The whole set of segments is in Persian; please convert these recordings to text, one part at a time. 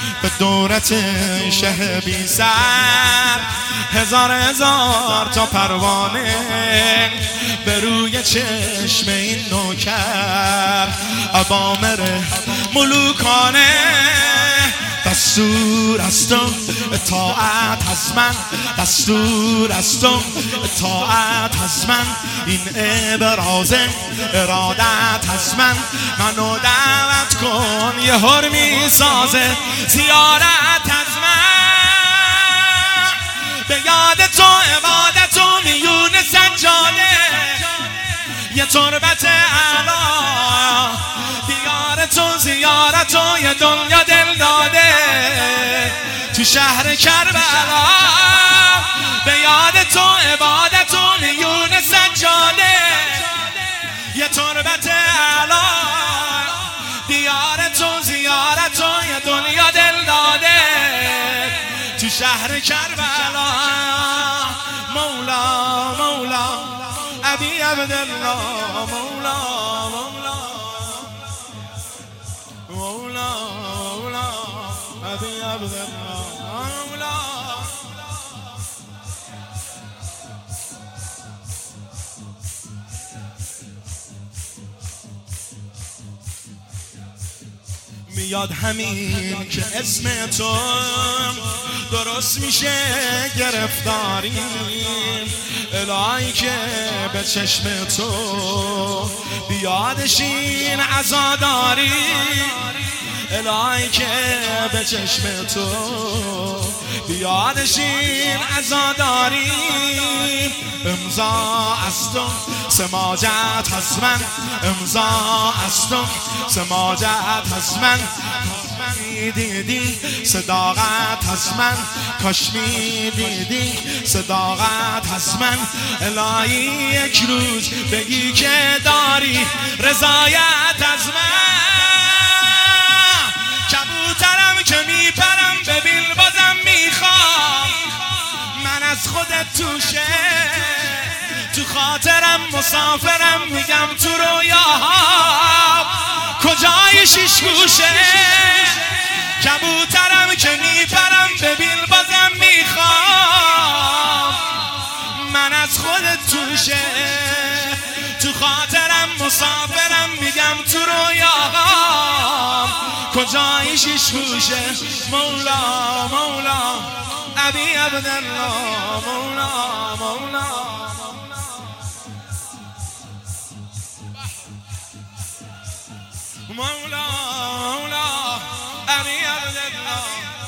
به دورت شه بی سر، هزار تا پروانه به روی چشم این نوکر، اوامر ملوکانه دستور از تو، اطاعت از من، دستور از تو، اطاعت از من، این ابراز ارادت از من، منو دعوت کن یه حرمی سازه زیارت از من، به یاد تو عبادت و میون سجاده یه تربت علا، دیار تو زیارت و یه دنیا دل داده تو شهر کربلا، به یاد تو عبادت و میون سجاده یه تربت علا، دیار تو زیارت و یه دنیا دل داده تو شهر کربلا. مولا مولا ابی عبدالله، مولا مولا مولا مولا ابی عبدالله، مولا. میاد همین که اسم تو درست میشه گرفتاری، الهی که به چشم تو بیادشین عزاداری، الهی که به چشم تو بیادشین عزاداری، امضا از تو سماجت از من، امضا از تو سماجت از من، دیدی صداقت از من، کاش میدیدی صداقت از من، الهی یک روز بگی که داری رضایت از من، کبوترم که میپرم ببین بازم میخوام، من از خودت توشه تو خاطرم مسافرم، میگم تو رویاها کجای شیش گوشه، کبوترم که میپرم ببین بازم میخوام، من از خودت توشه تو خاطرم مسافرم، میگم تو رویاها کجای شیش گوشه. مولا مولا ابی عبدالله، مولا مولا مولا مولا ابی عبدالله.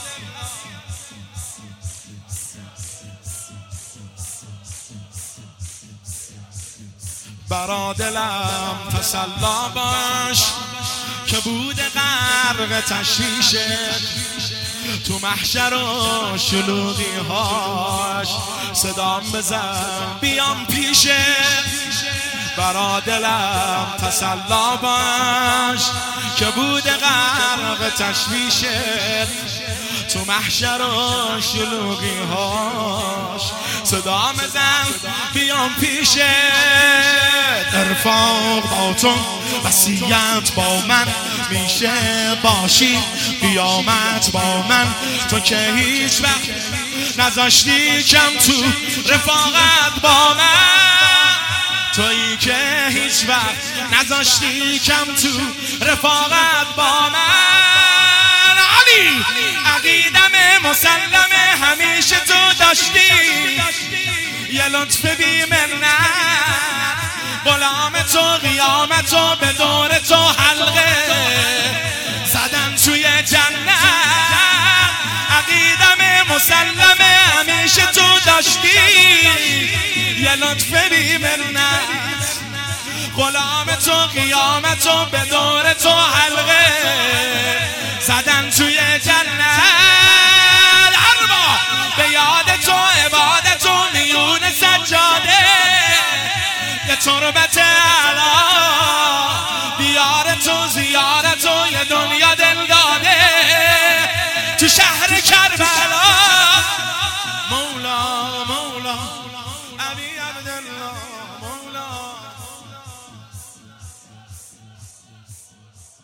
برا دلم تسلا باش که بود غرق تشویشه، تو محشر و شلوغی هاش صدام بزن بیام پیشه، برا دلم تسلا باش که بود غرق تشویشه، تو محشر و شلوغی هاش صدا بزن بیام پیشه، ارفاق با تو وصیت با من میشه باشی، قیامت با من تو که هیچ وقت نذاشتی کم تو رفاقت با من، تویی که هیچ وقت نذاشتی کم تو رفاقت با من، علی عقیدم مسلمه همیشه تو داشتی یه لطف بی منت، غلام تو قیامت و به دور تو حلقه زدن توی جنت، عقیدم مسلمه همیشه تو داشتی یه لطف بی منت، غلام تو قیامت و به دور تو حلقه زدن توی جنت، به یاد تو عبادت و میون سجاده یه تربت علا، دیار تو